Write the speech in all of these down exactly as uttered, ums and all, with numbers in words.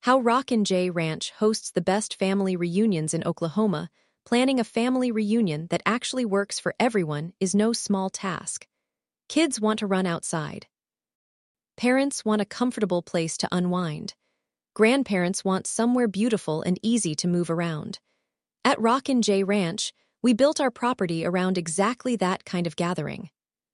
How Rockin' J Ranch hosts the best family reunions in Oklahoma. Planning a family reunion that actually works for everyone is no small task. Kids want to run outside. Parents want a comfortable place to unwind. Grandparents want somewhere beautiful and easy to move around. At Rockin' J Ranch, we built our property around exactly that kind of gathering.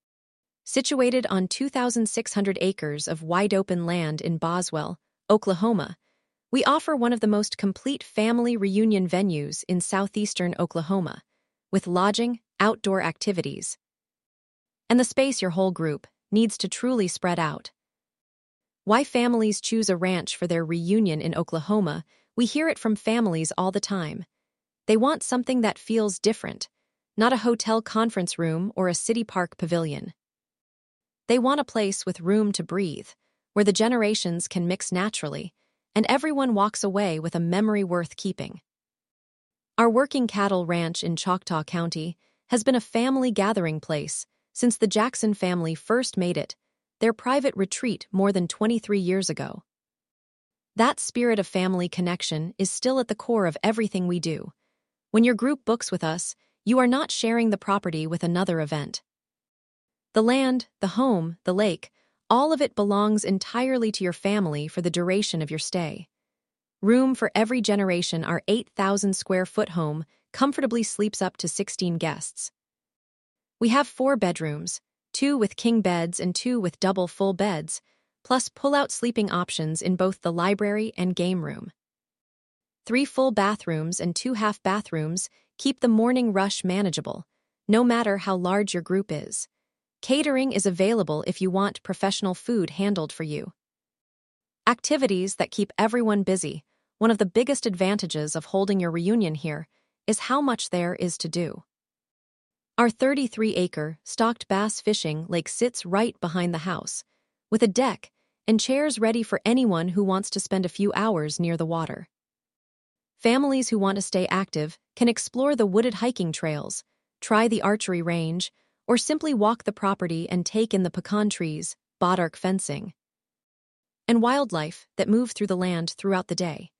Situated on two thousand six hundred acres of wide-open land in Boswell, Oklahoma, we offer one of the most complete family reunion venues in southeastern Oklahoma, with lodging, outdoor activities, and the space your whole group needs to truly spread out. Why families choose a ranch for their reunion in Oklahoma? We hear it from families all the time. They want something that feels different, not a hotel conference room or a city park pavilion. They want a place with room to breathe, where the generations can mix naturally, and everyone walks away with a memory worth keeping. Our working cattle ranch in Choctaw County has been a family gathering place since the Jackson family first made it their private retreat more than twenty-three years ago. That spirit of family connection is still at the core of everything we do. When your group books with us, you are not sharing the property with another event. The land, the home, the lake, all of it belongs entirely to your family for the duration of your stay. Room for every generation, our eight thousand square foot home comfortably sleeps up to sixteen guests. We have four bedrooms, two with king beds and two with double full beds, plus pull-out sleeping options in both the library and game room. Three full bathrooms and two half bathrooms keep the morning rush manageable, no matter how large your group is. Catering is available if you want professional food handled for you. Activities that keep everyone busy. One of the biggest advantages of holding your reunion here is how much there is to do. Our thirty-three acre, stocked bass fishing lake sits right behind the house, with a deck and chairs ready for anyone who wants to spend a few hours near the water. Families who want to stay active can explore the wooded hiking trails, try the archery range, or simply walk the property and take in the pecan trees, bodark fencing, and wildlife that move through the land throughout the day.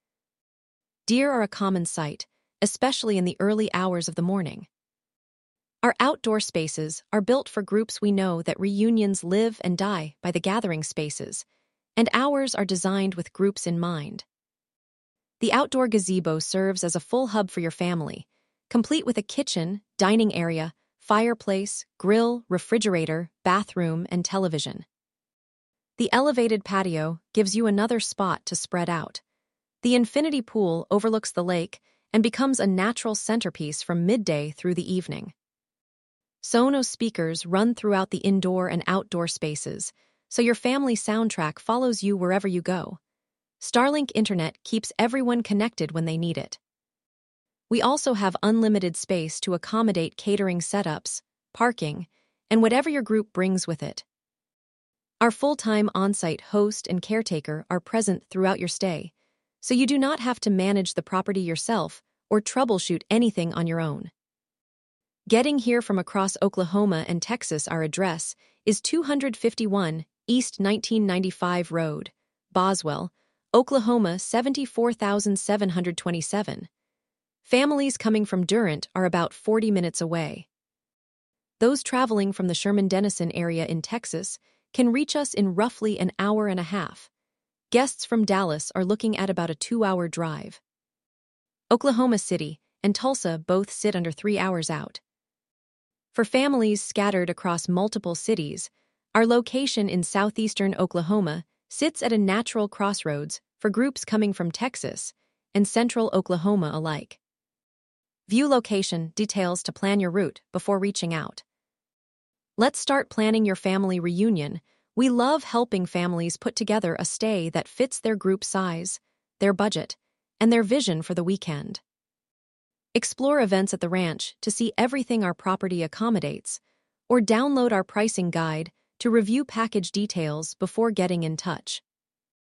Deer are a common sight, especially in the early hours of the morning. Our outdoor spaces are built for groups. We know that reunions live and die by the gathering spaces, and ours are designed with groups in mind. The outdoor gazebo serves as a full hub for your family, complete with a kitchen, dining area, fireplace, grill, refrigerator, bathroom, and television. The elevated patio gives you another spot to spread out. The infinity pool overlooks the lake and becomes a natural centerpiece from midday through the evening. Sonos speakers run throughout the indoor and outdoor spaces, so your family soundtrack follows you wherever you go. Starlink Internet keeps everyone connected when they need it. We also have unlimited space to accommodate catering setups, parking, and whatever your group brings with it. Our full-time on-site host and caretaker are present throughout your stay, so you do not have to manage the property yourself or troubleshoot anything on your own. Getting here from across Oklahoma and Texas. Our address is two fifty-one East nineteen ninety-five Road, Boswell, Oklahoma seventy-four thousand seven hundred twenty-seven. Families coming from Durant are about forty minutes away. Those traveling from the Sherman-Denison area in Texas can reach us in roughly an hour and a half. Guests from Dallas are looking at about a two-hour drive. Oklahoma City and Tulsa both sit under three hours out. For families scattered across multiple cities, our location in southeastern Oklahoma sits at a natural crossroads for groups coming from Texas and central Oklahoma alike. View location details to plan your route before reaching out. Let's start planning your family reunion. We love helping families put together a stay that fits their group size, their budget, and their vision for the weekend. Explore events at the ranch to see everything our property accommodates, or download our pricing guide to review package details before getting in touch.